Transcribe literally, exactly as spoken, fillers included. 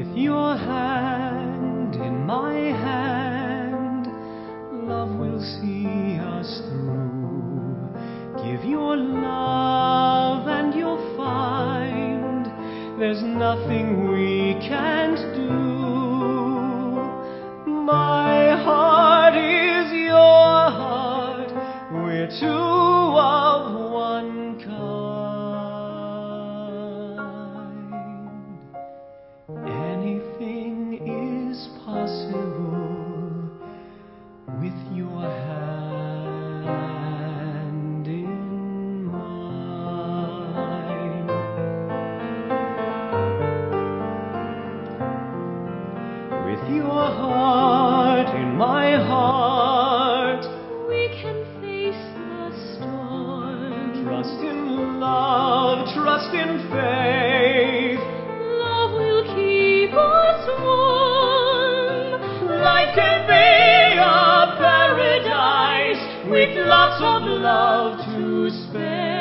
With your hand in my hand, love will see us through. Give your love and you'll find there's nothing we can't do. My heart is your heart, we're two of one kind. Anything is possible with your hand in mine. With your heart in my heart, we can face the storm. Trust in love, trust in faith. Love will keep us warm. Life can be a paradise with lots of love to spare.